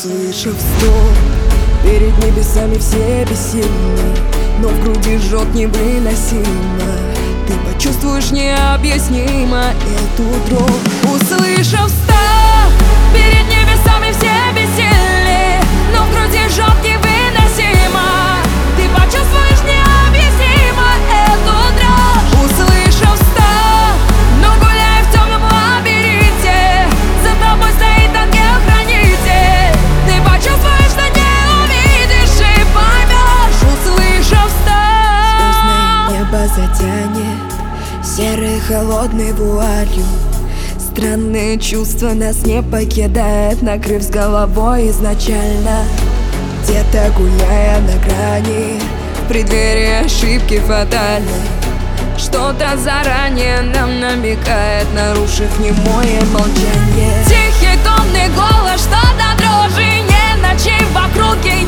Услышав стон, перед небесами все бессильны, но в груди жжет невыносимо. Ты почувствуешь необъяснимо эту дрожь. Услышав стон, перед небесами все бессильны, но в груди жжет невыносимо. Ты почувствуешь необъяснимо эту дрожь. Услышав стон, но гуляя в темном лабиринте, за тобой стоит ангел-хранитель. Ты почувствуешь, что не увидишь и поймешь. Услышав стон, звездное небо затянет серой холодной вуалью. Странные чувства нас не покидают, накрыв с головой изначально. Где-то гуляя на грани, в преддверии ошибки фатальной, что-то заранее нам намекает, нарушив немое молчание. Тихий томный голос, что до дрожи не ночей в округе